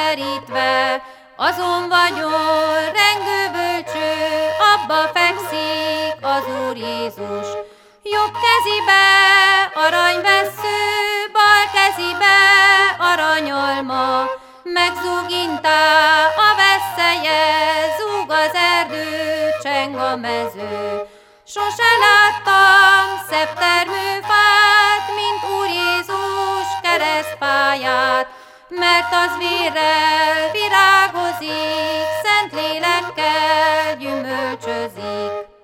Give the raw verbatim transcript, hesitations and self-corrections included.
terítve, azon vagyon rengő bölcső, abba fekszik az Úr Jézus. Jobb kezibe aranyvessző, bal kezibe aranyalma, megzúgintá a vesszeje, zúg az erdő, cseng a mező. Sose láttam szebb termőfát, mint Úr Jézus keresztfáját, mert az vérrel virágozik, szent lélekkel gyümölcsözik.